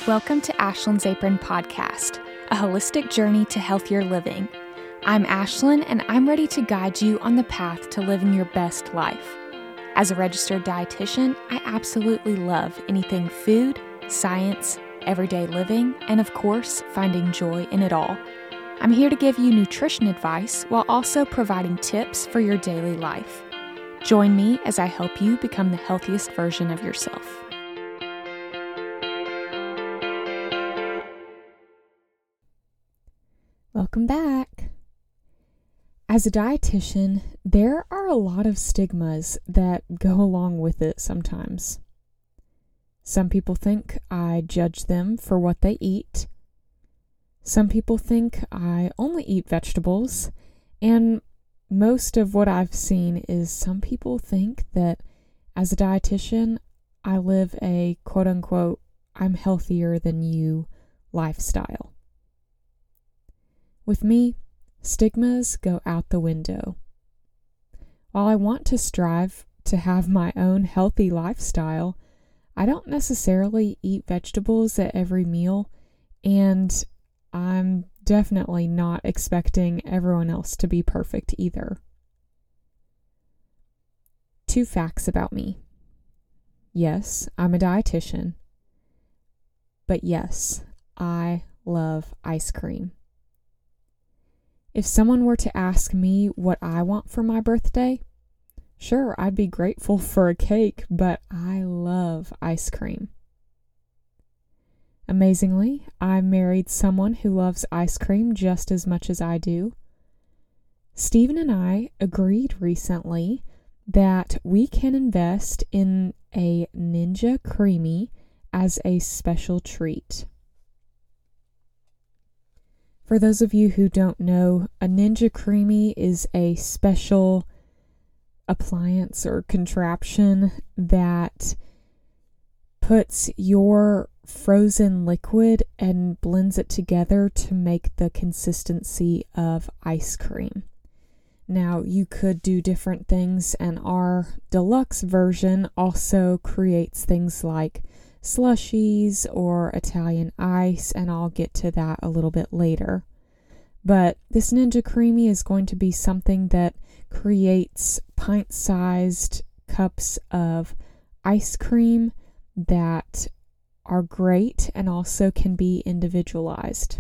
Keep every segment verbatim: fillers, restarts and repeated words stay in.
Welcome to Ashlyn's Apron Podcast, a holistic journey to healthier living. I'm Ashlyn, and I'm ready to guide you on the path to living your best life. As a registered dietitian, I absolutely love anything food, science, everyday living, and of course, finding joy in it all. I'm here to give you nutrition advice while also providing tips for your daily life. Join me as I help you become the healthiest version of yourself. Welcome back. As a dietitian, there are a lot of stigmas that go along with it sometimes. Some people think I judge them for what they eat. Some people think I only eat vegetables, and most of what I've seen is some people think that as a dietitian, I live a quote-unquote, I'm healthier than you lifestyle. With me, stigmas go out the window. While I want to strive to have my own healthy lifestyle, I don't necessarily eat vegetables at every meal, and I'm definitely not expecting everyone else to be perfect either. Two facts about me. Yes, I'm a dietitian. But yes, I love ice cream. If someone were to ask me what I want for my birthday, sure, I'd be grateful for a cake, but I love ice cream. Amazingly, I married someone who loves ice cream just as much as I do. Stephen and I agreed recently that we can invest in a Ninja Creami as a special treat. For those of you who don't know, a Ninja Creami is a special appliance or contraption that puts your frozen liquid and blends it together to make the consistency of ice cream. Now, you could do different things, and our deluxe version also creates things like slushies or Italian ice, and I'll get to that a little bit later. But this Ninja Creami is going to be something that creates pint-sized cups of ice cream that are great and also can be individualized.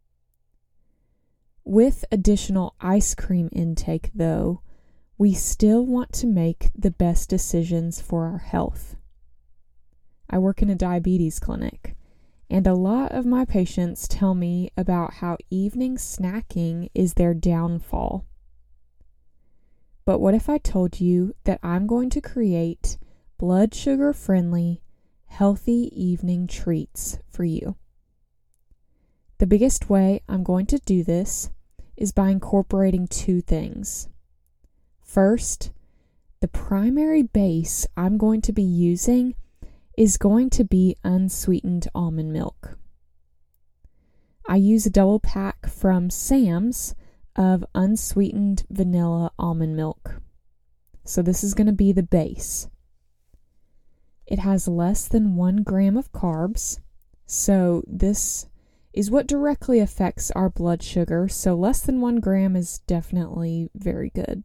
With additional ice cream intake, though, we still want to make the best decisions for our health. I work in a diabetes clinic, and a lot of my patients tell me about how evening snacking is their downfall. But what if I told you that I'm going to create blood sugar friendly, healthy evening treats for you? The biggest way I'm going to do this is by incorporating two things. First, the primary base I'm going to be using is going to be unsweetened almond milk. I use a double pack from Sam's of unsweetened vanilla almond milk. So this is going to be the base. It has less than one gram of carbs, so this is what directly affects our blood sugar, so less than one gram is definitely very good.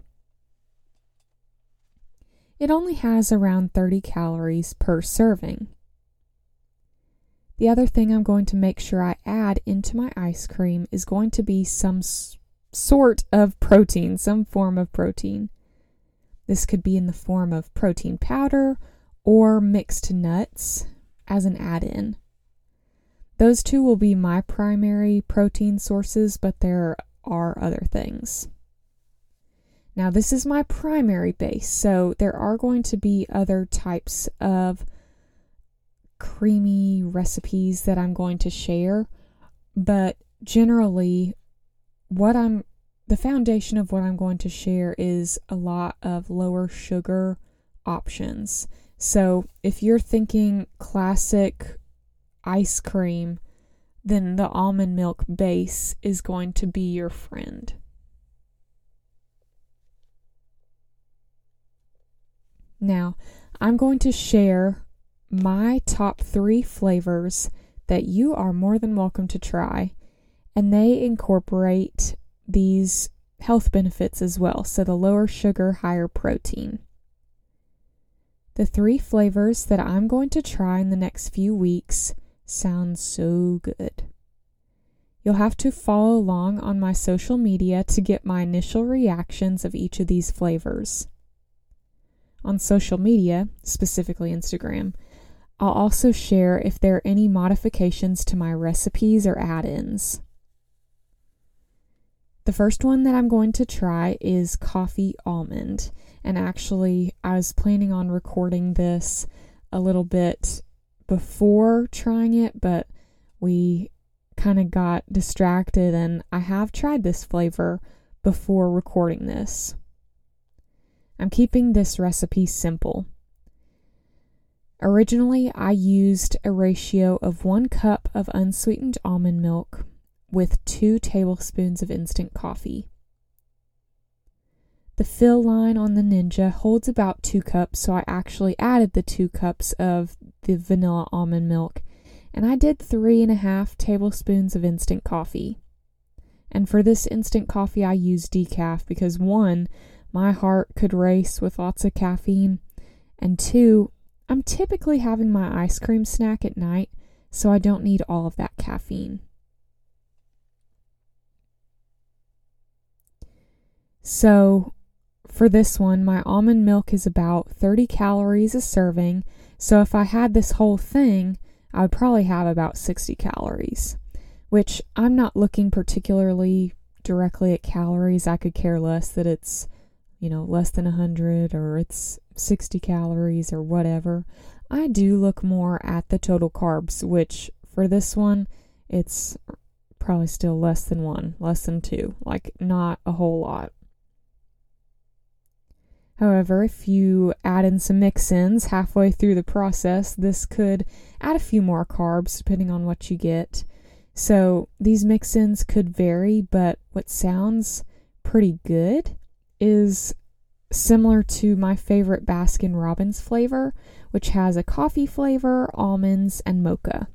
It only has around thirty calories per serving. The other thing I'm going to make sure I add into my ice cream is going to be some s- sort of protein, some form of protein. This could be in the form of protein powder or mixed nuts as an add-in. Those two will be my primary protein sources, but there are other things. Now, this is my primary base, so there are going to be other types of creamy recipes that I'm going to share, but generally, what I'm the foundation of what I'm going to share is a lot of lower sugar options. So, if you're thinking classic ice cream, then the almond milk base is going to be your friend. Now, I'm going to share my top three flavors that you are more than welcome to try, and they incorporate these health benefits as well, so the lower sugar, higher protein. The three flavors that I'm going to try in the next few weeks sound so good. You'll have to follow along on my social media to get my initial reactions of each of these flavors. On social media, specifically Instagram, I'll also share if there are any modifications to my recipes or add-ins. The first one that I'm going to try is coffee almond. And actually, I was planning on recording this a little bit before trying it, but we kind of got distracted, and I have tried this flavor before recording this. I'm keeping this recipe simple. Originally, I used a ratio of one cup of unsweetened almond milk with two tablespoons of instant coffee. The fill line on the Ninja holds about two cups, so I actually added the two cups of the vanilla almond milk, and I did three and a half tablespoons of instant coffee. And for this instant coffee, I used decaf because one, my heart could race with lots of caffeine, and two, I'm typically having my ice cream snack at night, so I don't need all of that caffeine. So, for this one, my almond milk is about thirty calories a serving, so if I had this whole thing, I would probably have about sixty calories, which I'm not looking particularly directly at calories. I could care less that it's, you know, less than one hundred or it's sixty calories or whatever. I do look more at the total carbs, which for this one, it's probably still less than one, less than two, like not a whole lot. However, if you add in some mix-ins halfway through the process, this could add a few more carbs depending on what you get. So these mix-ins could vary, but what sounds pretty good is similar to my favorite Baskin-Robbins flavor, which has a coffee flavor, almonds, and mocha.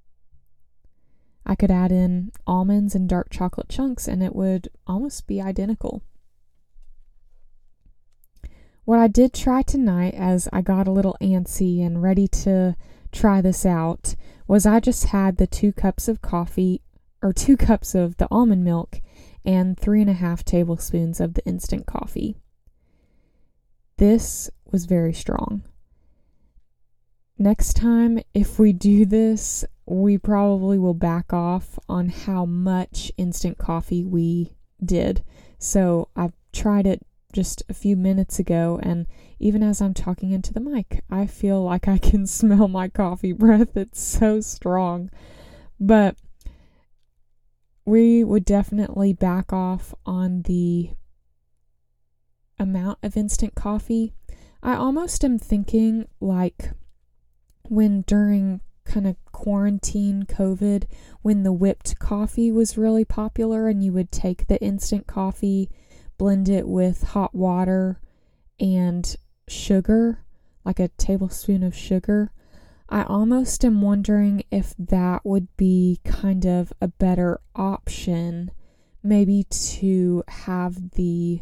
I could add in almonds and dark chocolate chunks and it would almost be identical. What I did try tonight, as I got a little antsy and ready to try this out, was I just had the two cups of coffee, or two cups of the almond milk, and three and a half tablespoons of the instant coffee. This was very strong. Next time, if we do this, we probably will back off on how much instant coffee we did. So I've tried it just a few minutes ago, and even as I'm talking into the mic, I feel like I can smell my coffee breath. It's so strong. But we would definitely back off on the amount of instant coffee. I almost am thinking like when during kind of quarantine COVID, when the whipped coffee was really popular and you would take the instant coffee, blend it with hot water and sugar, like a tablespoon of sugar. I almost am wondering if that would be kind of a better option, maybe to have the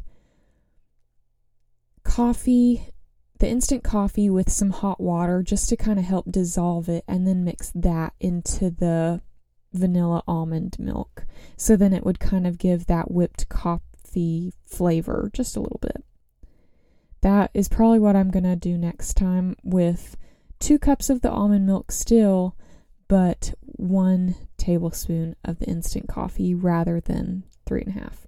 coffee, the instant coffee with some hot water just to kind of help dissolve it, and then mix that into the vanilla almond milk. So then it would kind of give that whipped coffee flavor just a little bit. That is probably what I'm going to do next time with two cups of the almond milk still, but one tablespoon of the instant coffee rather than three and a half.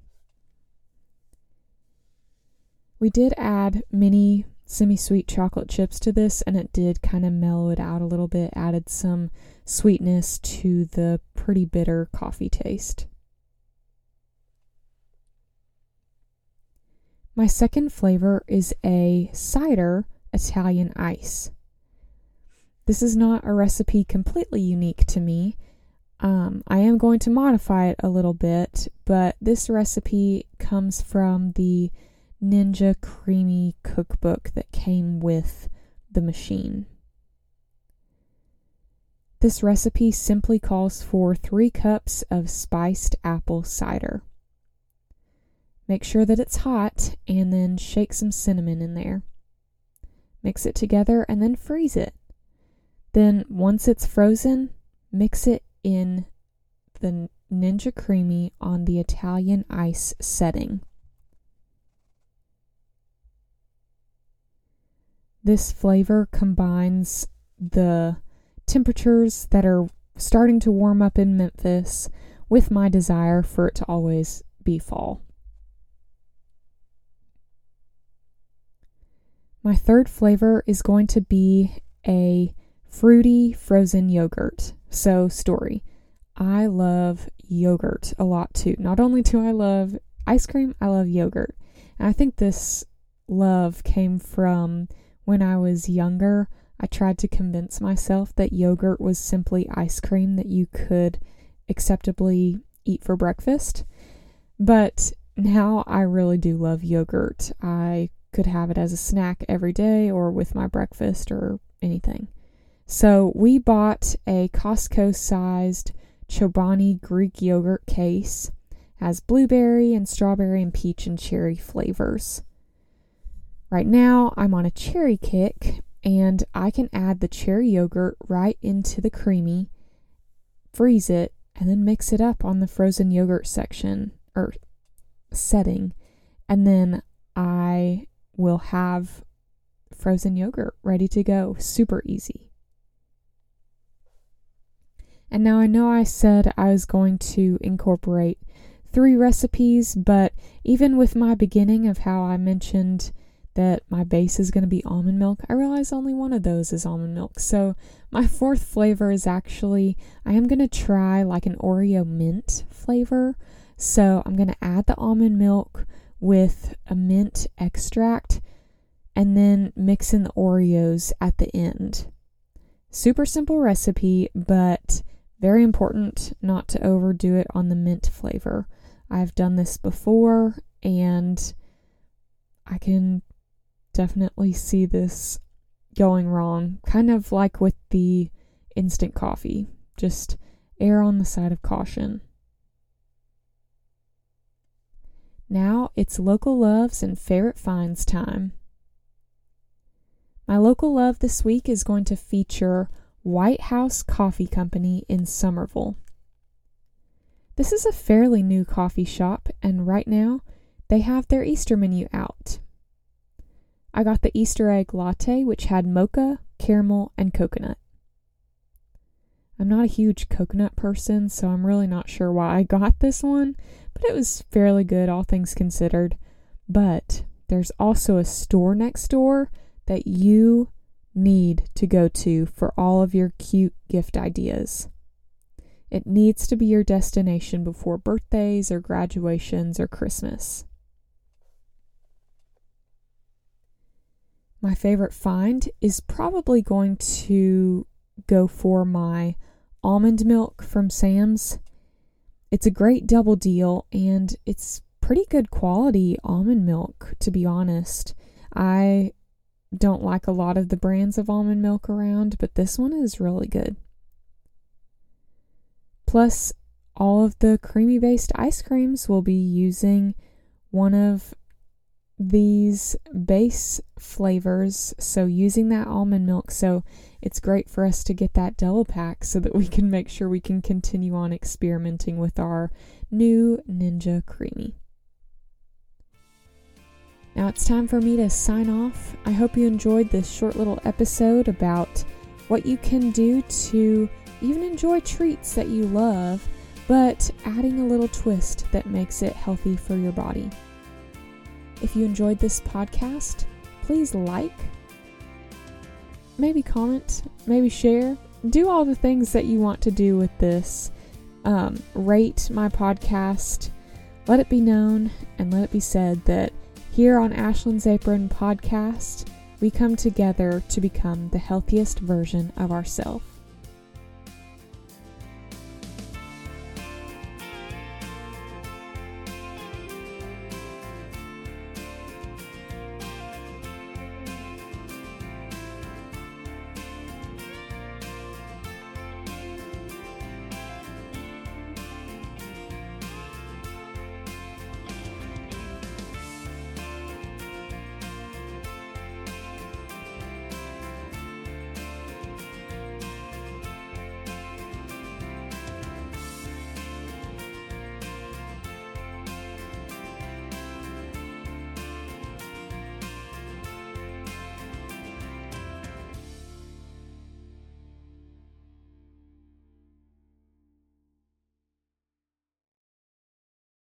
We did add mini semi-sweet chocolate chips to this, and it did kind of mellow it out a little bit, added some sweetness to the pretty bitter coffee taste. My second flavor is a cider Italian ice. This is not a recipe completely unique to me. Um, I am going to modify it a little bit, but this recipe comes from the Ninja Creami cookbook that came with the machine. This recipe simply calls for three cups of spiced apple cider. Make sure that it's hot and then shake some cinnamon in there. Mix it together and then freeze it. Then once it's frozen, mix it in the Ninja Creami on the Italian ice setting. This flavor combines the temperatures that are starting to warm up in Memphis with my desire for it to always be fall. My third flavor is going to be a fruity frozen yogurt. So, story. I love yogurt a lot too. Not only do I love ice cream, I love yogurt. And I think this love came from when I was younger. I tried to convince myself that yogurt was simply ice cream that you could acceptably eat for breakfast. But now I really do love yogurt. I could have it as a snack every day or with my breakfast or anything. So we bought a Costco-sized Chobani Greek yogurt case. It has blueberry and strawberry and peach and cherry flavors. Right now I'm on a cherry kick, and I can add the cherry yogurt right into the Creami, freeze it, and then mix it up on the frozen yogurt section or setting, and then I will have frozen yogurt ready to go. Super easy. And now I know I said I was going to incorporate three recipes, but even with my beginning of how I mentioned that my base is going to be almond milk, I realize only one of those is almond milk. So my fourth flavor is actually, I am going to try like an Oreo mint flavor. So I'm going to add the almond milk with a mint extract and then mix in the Oreos at the end. Super simple recipe, but very important not to overdo it on the mint flavor. I've done this before and I can definitely see this going wrong, kind of like with the instant coffee. Just err on the side of caution. Now it's local loves and favorite finds time. My local love this week is going to feature White House Coffee Company in Somerville. This is a fairly new coffee shop, and right now they have their Easter menu out. I got the Easter egg latte, which had mocha, caramel, and coconut. I'm not a huge coconut person, so I'm really not sure why I got this one, but it was fairly good, all things considered. But there's also a store next door that you need to go to for all of your cute gift ideas. It needs to be your destination before birthdays or graduations or Christmas. My favorite find is probably going to go for my almond milk from Sam's. It's a great double deal, and it's pretty good quality almond milk, to be honest. I don't like a lot of the brands of almond milk around, but this one is really good. Plus, all of the Creami-based ice creams will be using one of these base flavors, so using that almond milk, so it's great for us to get that double pack so that we can make sure we can continue on experimenting with our new Ninja Creami. Now it's time for me to sign off. I hope you enjoyed this short little episode about what you can do to even enjoy treats that you love, but adding a little twist that makes it healthy for your body. If you enjoyed this podcast, please like, maybe comment, maybe share. Do all the things that you want to do with this. Um, rate my podcast. Let it be known and let it be said that here on Ashlyn's Apron Podcast, we come together to become the healthiest version of ourselves.